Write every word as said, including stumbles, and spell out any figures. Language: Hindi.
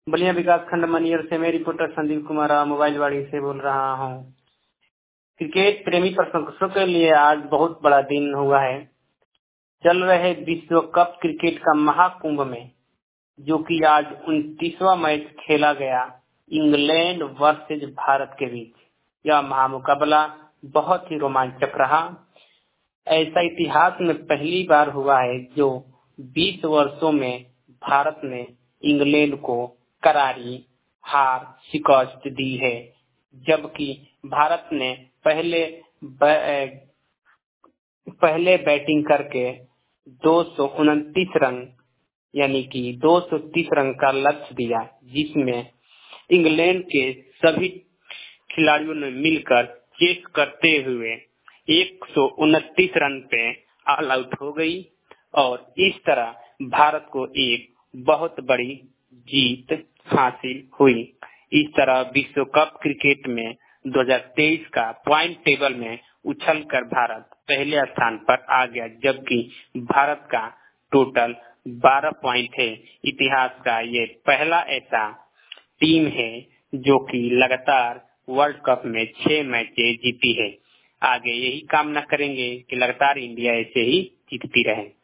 बलिया विकास खंड मनियर से मैं रिपोर्टर संदीप कुमार मोबाइल वाड़ी से बोल रहा हूँ। क्रिकेट प्रेमी प्रशंसकों के लिए आज बहुत बड़ा दिन हुआ है। चल रहे विश्व कप क्रिकेट का महाकुंभ में जो कि आज उनतीसवां मैच खेला गया इंग्लैंड वर्सेज भारत के बीच, यह महामुकाबला बहुत ही रोमांचक रहा। ऐसा इतिहास में पहली बार हुआ है जो बीस वर्षों में भारत ने इंग्लैंड को करारी हार शिकस्त दी है, जबकि भारत ने पहले पहले बैटिंग करके दो सौ उनतीस रन यानी कि दो सौ तीस रन का लक्ष्य दिया, जिसमें इंग्लैंड के सभी खिलाड़ियों ने मिलकर चेस करते हुए एक सौ उनतीस रन पे ऑल आउट हो गई और इस तरह भारत को एक बहुत बड़ी जीत हासिल हुई। इस तरह विश्व कप क्रिकेट में दो हज़ार तेईस का पॉइंट टेबल में उछलकर भारत पहले स्थान पर आ गया, जबकि भारत का टोटल बारह पॉइंट है। इतिहास का ये पहला ऐसा टीम है जो कि लगातार वर्ल्ड कप में छह मैचें जीती है। आगे यही कामना करेंगे कि लगातार इंडिया ऐसे ही जीतती रहे।